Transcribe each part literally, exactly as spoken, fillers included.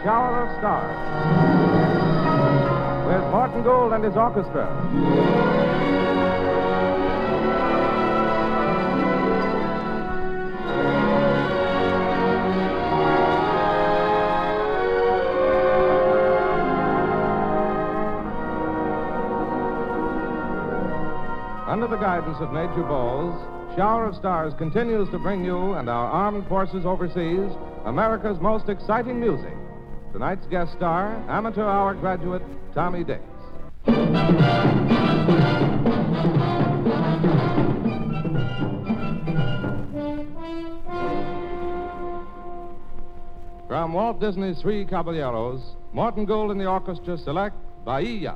Shower of Stars, with Morton Gould and his orchestra. Under the guidance of Major Bowles, Shower of Stars continues to bring you and our armed forces overseas America's most exciting music. Tonight's guest star, amateur hour graduate Tommy Dix. From Walt Disney's Three Caballeros, Morton Gould and the orchestra select Bahia.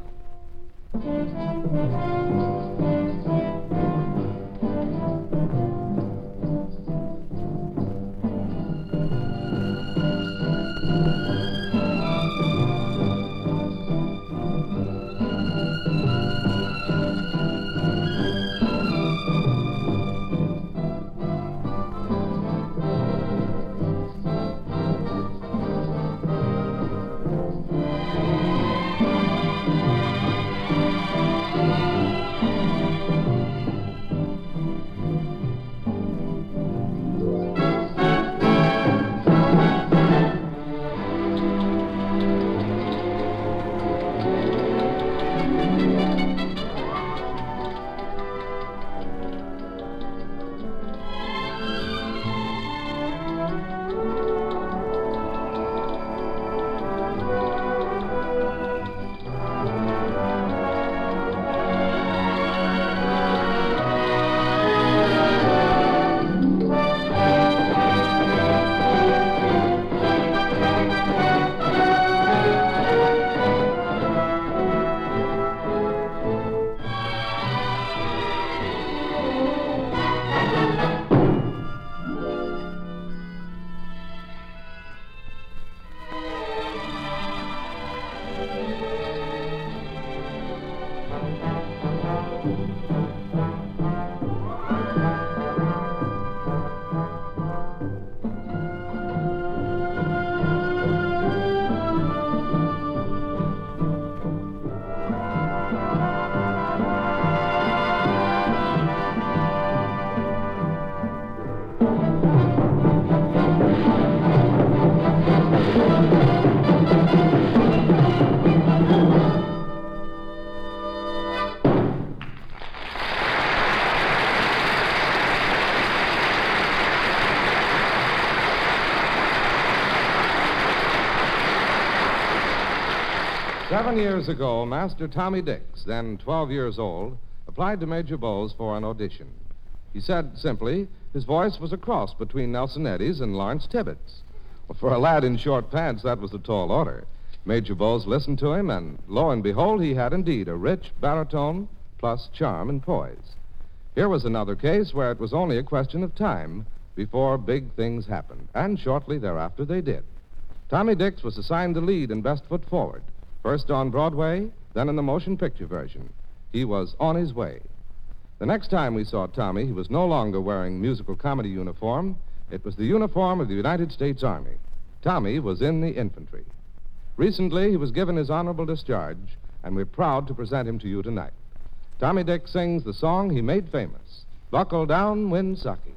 Seven years ago, Master Tommy Dix, then twelve years old, applied to Major Bowles for an audition. He said simply his voice was a cross between Nelson Eddy's and Lawrence Tibbetts. Well, for a lad in short pants, that was a tall order. Major Bowles listened to him, and lo and behold, he had indeed a rich baritone plus charm and poise. Here was another case where it was only a question of time before big things happened, and shortly thereafter they did. Tommy Dix was assigned the lead in Best Foot Forward. First on Broadway, then in the motion picture version. He was on his way. The next time we saw Tommy, he was no longer wearing musical comedy uniform. It was the uniform of the United States Army. Tommy was in the infantry. Recently, he was given his honorable discharge, and we're proud to present him to you tonight. Tommy Dix sings the song he made famous, Buckle Down, Winsaki.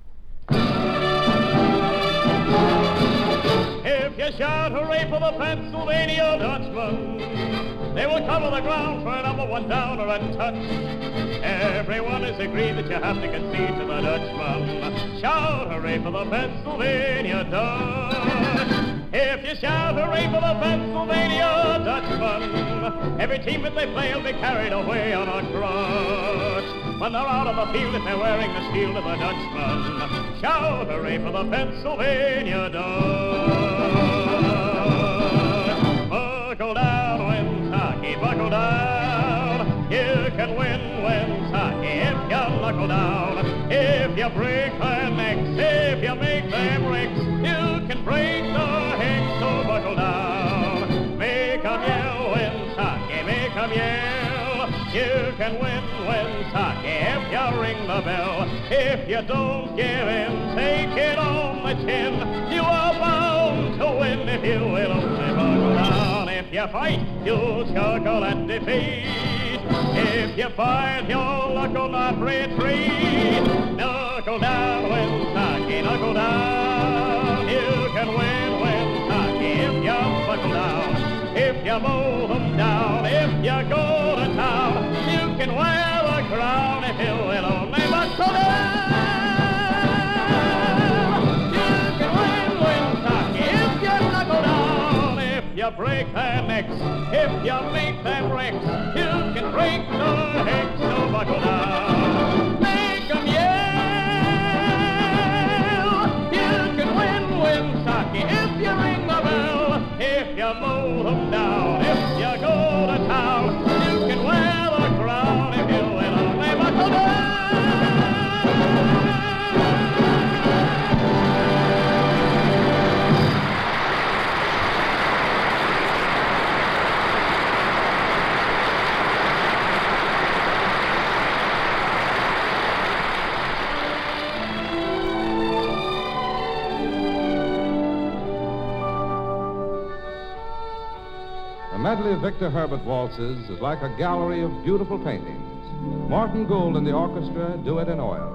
If you shout hooray for the Pennsylvania Dutchman, they will cover the ground for a number one downer and touch. Everyone is agreed that you have to concede to the Dutchman. Shout hooray for the Pennsylvania Dutch. If you shout hooray for the Pennsylvania Dutchman, every team that they play will be carried away on a crutch. When they're out on the field, if they're wearing the shield of the Dutchman, shout hooray for the Pennsylvania Dutch. Buckle down, Winsaki, buckle down. You can win, Winsaki, if you knuckle down. If you break their necks, if you make them bricks, you can break the hex, so buckle down. Make 'em yell, Winsaki, make 'em yell. You can win, Winsaki, if you ring the bell. If you don't give in, take it on the chin. You are bound to win if you will only buckle down. If you fight, you'll struggle and defeat. If you fight, your luck will not retreat. Knuckle down, Winsaki, knuckle down. You can win, Winsaki, if you buckle down. If you mow them down, if you go to town, you can wear the crown if you will only buckle down. You can win, Winsaki, if you knuckle down. If you break their necks, if you make them wrecks, you can break the hex, so buckle down. Make them yell. You can win, Winsaki, if you ring the bell. If you mow them down, if you go to town, you can wear the crown if you will only buckle down. A medley of Victor Herbert waltzes is like a gallery of beautiful paintings. Morton Gould and the orchestra do it in oils.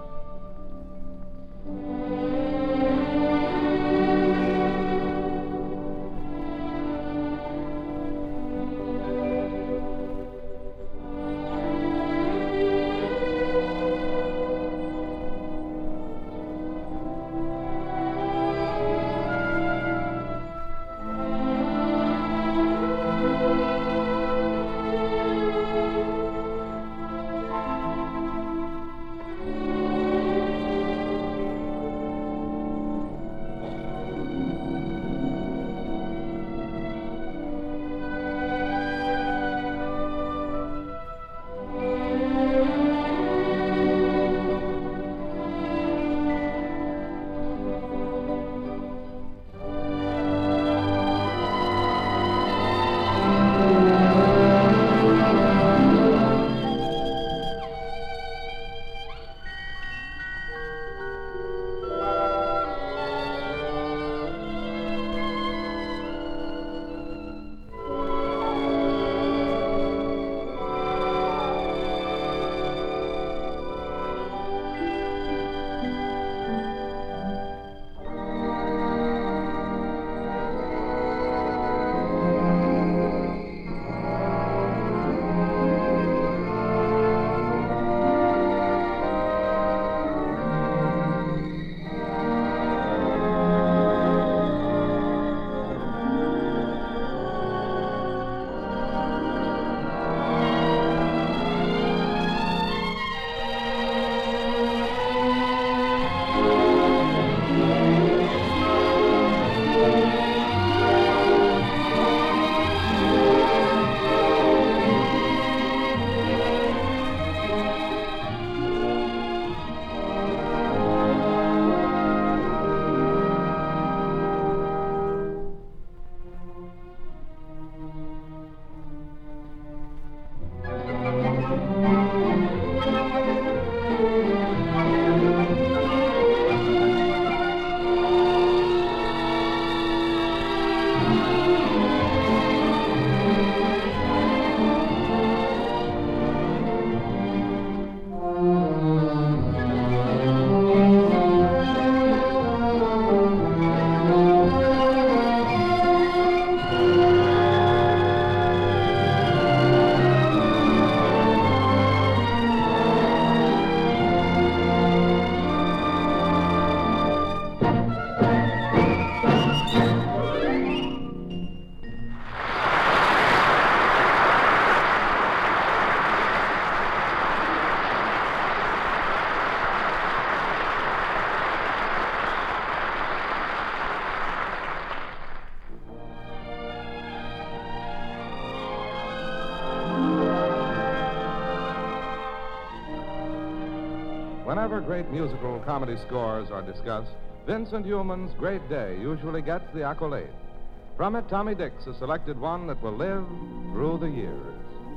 Whenever great musical comedy scores are discussed, Vincent Youmans' Great Day usually gets the accolade. From it, Tommy Dix has selected one that will live through the years.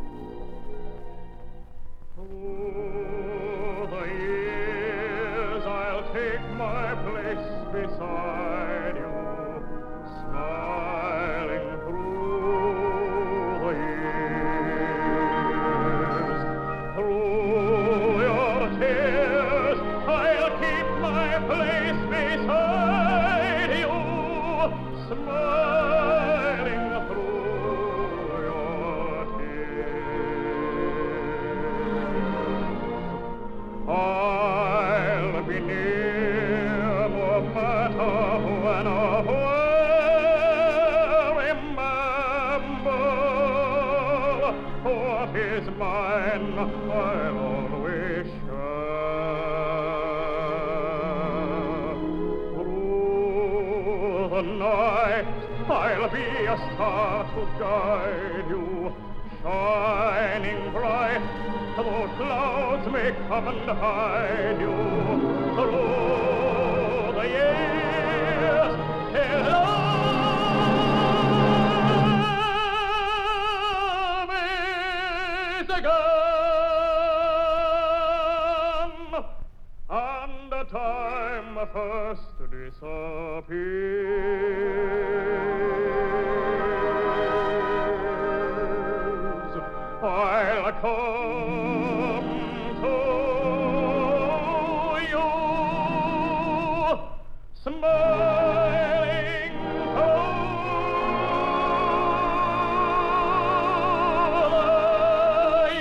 Through the years, I'll take my place beside you. the night, I'll be a star to guide you, shining bright, though clouds may come and hide you, through the years, till love is again, and the time first disappears. I'll come to you, smiling through the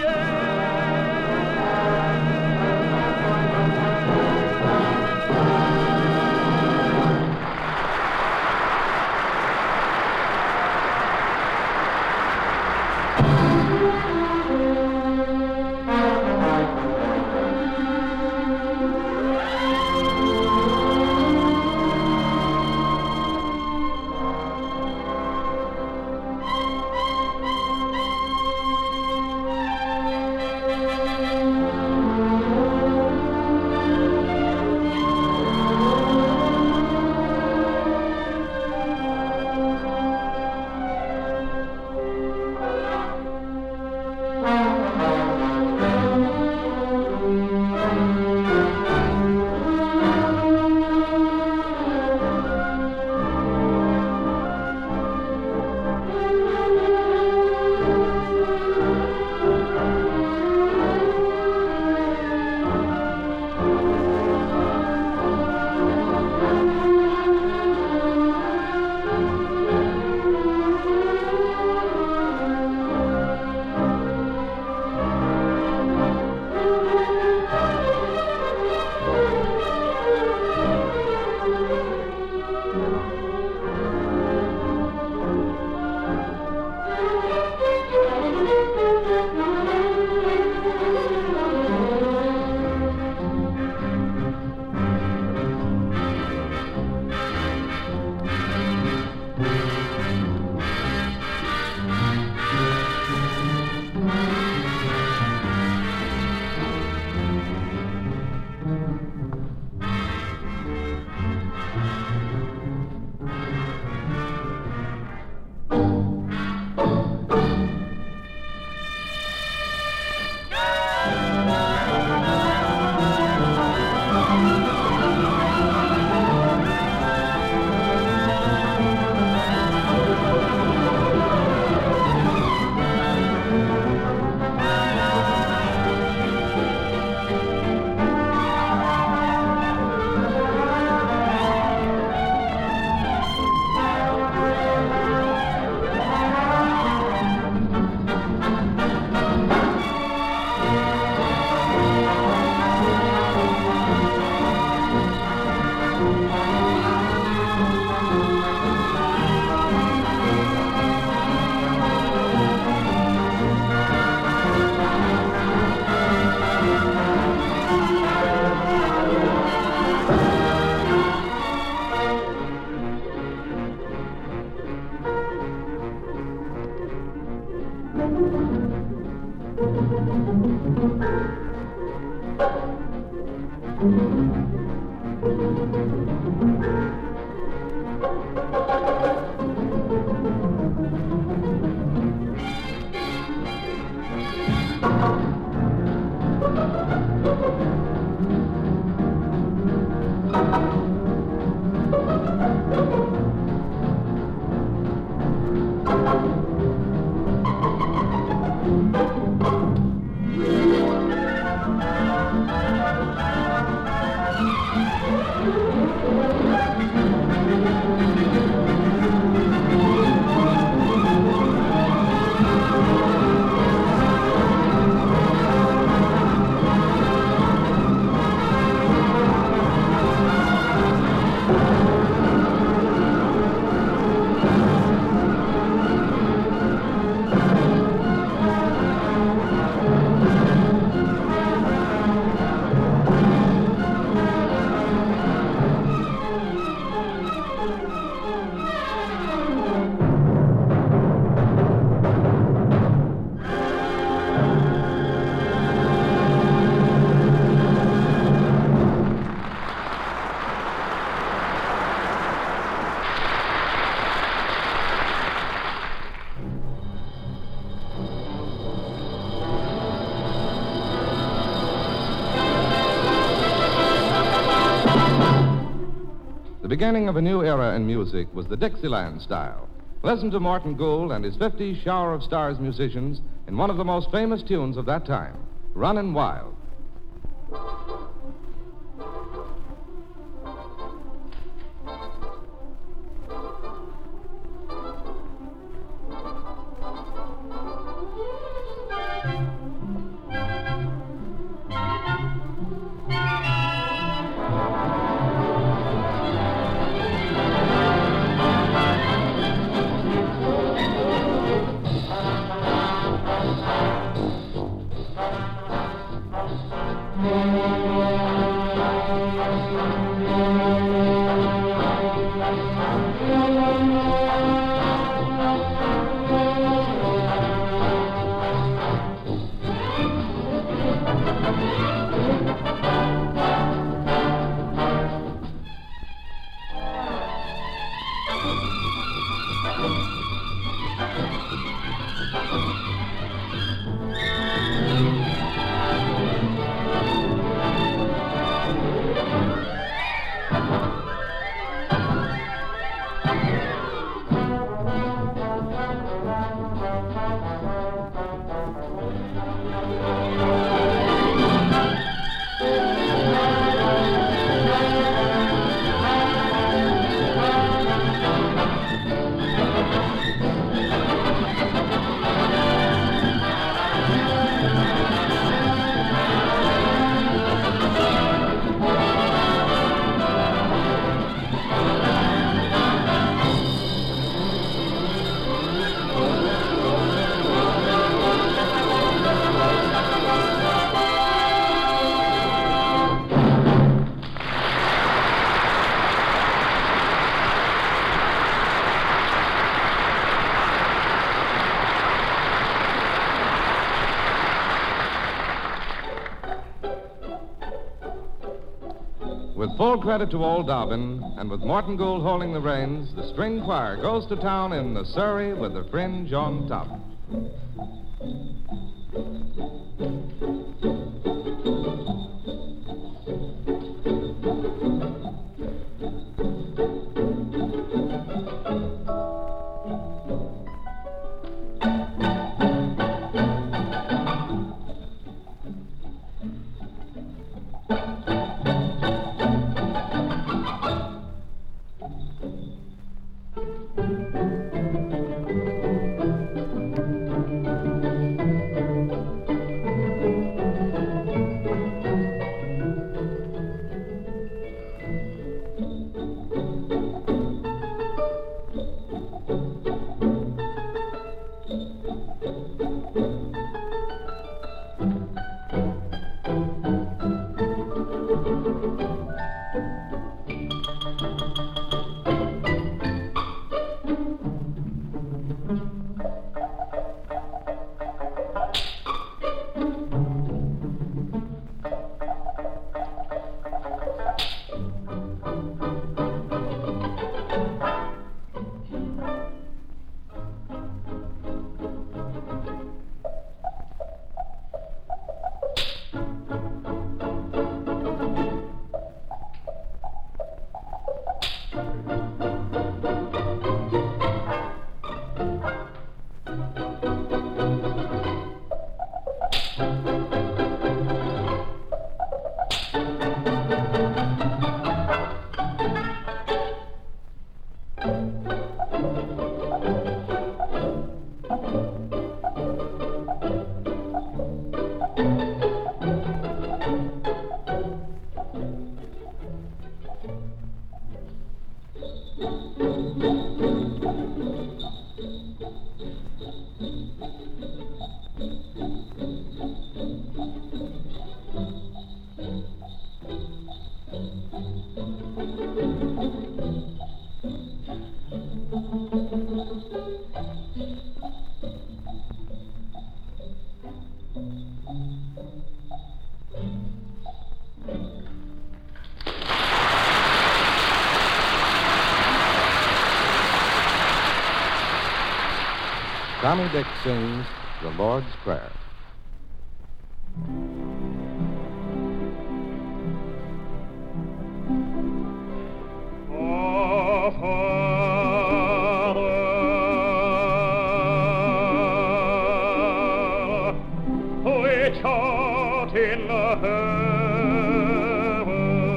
The beginning of a new era in music was the Dixieland style. Listen to Morton Gould and his fifty Shower of Stars musicians in one of the most famous tunes of that time, Runnin' Wild. With full credit to old Dobbin, and with Morton Gould holding the reins, the string choir goes to town in the Surrey with the fringe on top. Tommy Dix sings The Lord's Prayer. Oh, out in the heaven.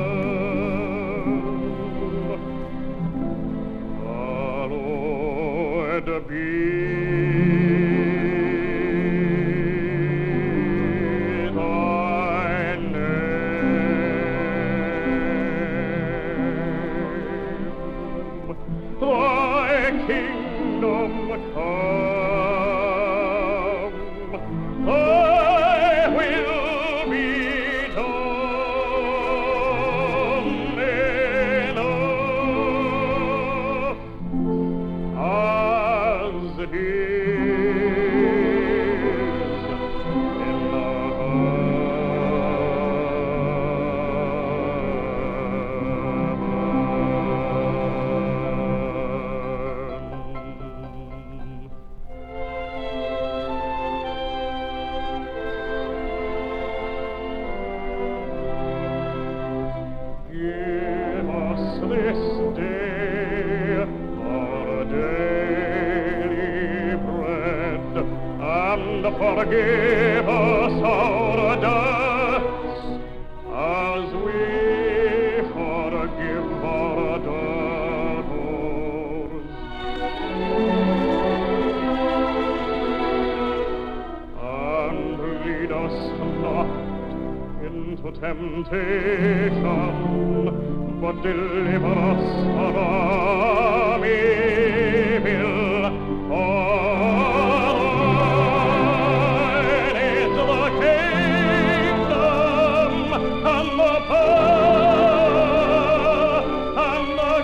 Hallowed be thy name. Thy kingdom come, thy will be done in earth as it is in the Give us this day our daily bread, and forgive us our debts, as we forgive our debtors. And lead us not into temptation, but deliver us from evil. For thine is the kingdom, and the power, and the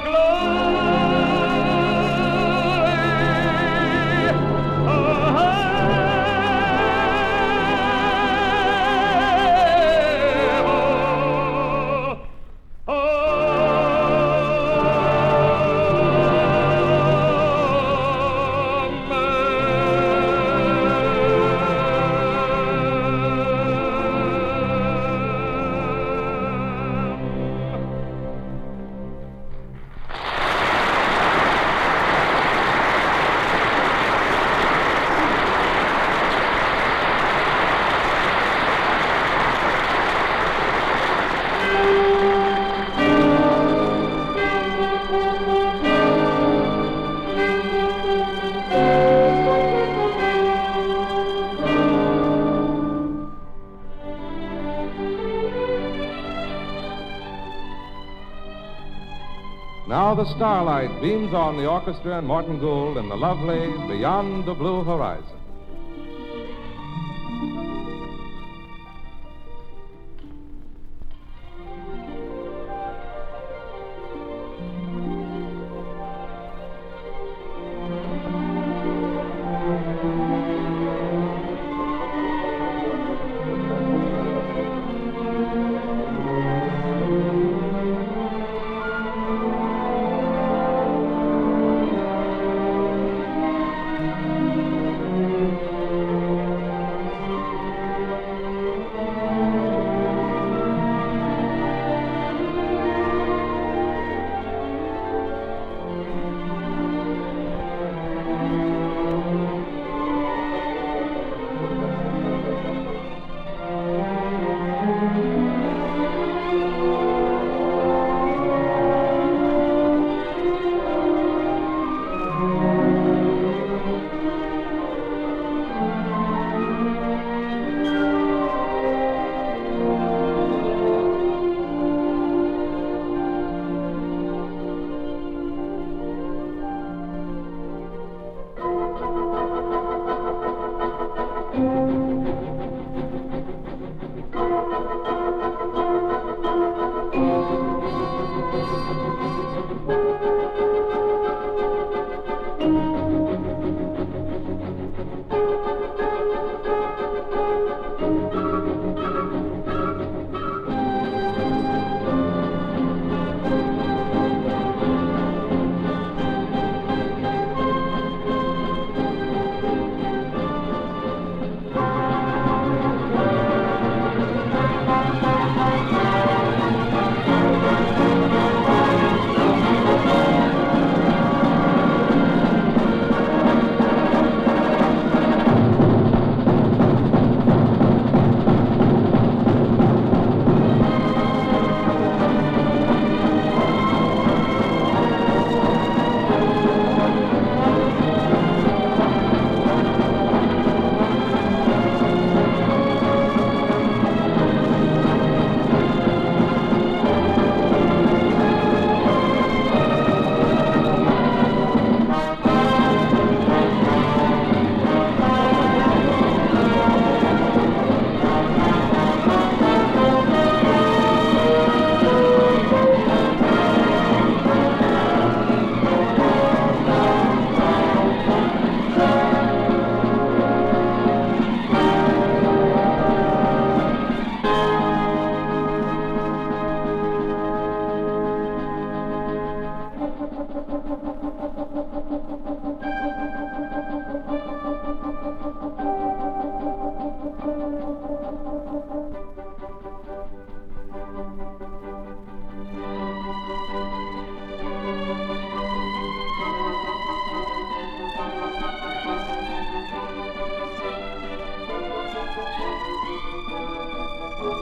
Now the starlight beams on the orchestra and Morton Gould in the lovely Beyond the Blue Horizon.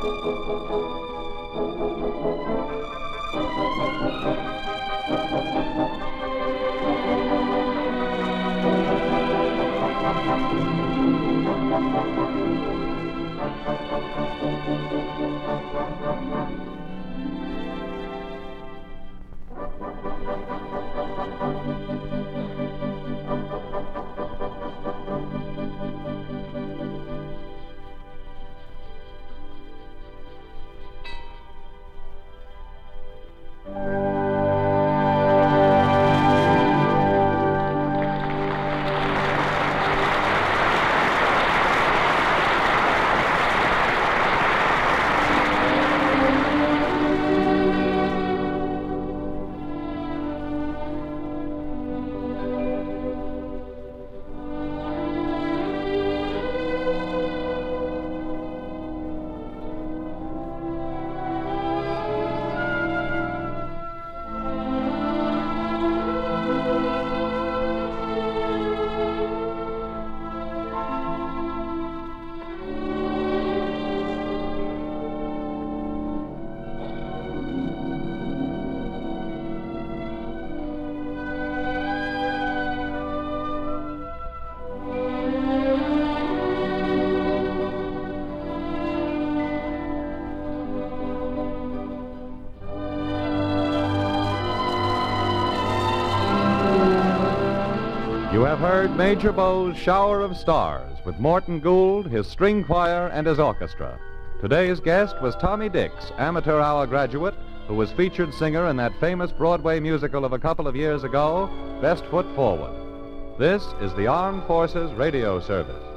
You have heard Major Bowes' Shower of Stars with Morton Gould, his string choir, and his orchestra. Today's guest was Tommy Dix, amateur hour graduate, who was featured singer in that famous Broadway musical of a couple of years ago, Best Foot Forward. This is the Armed Forces Radio Service.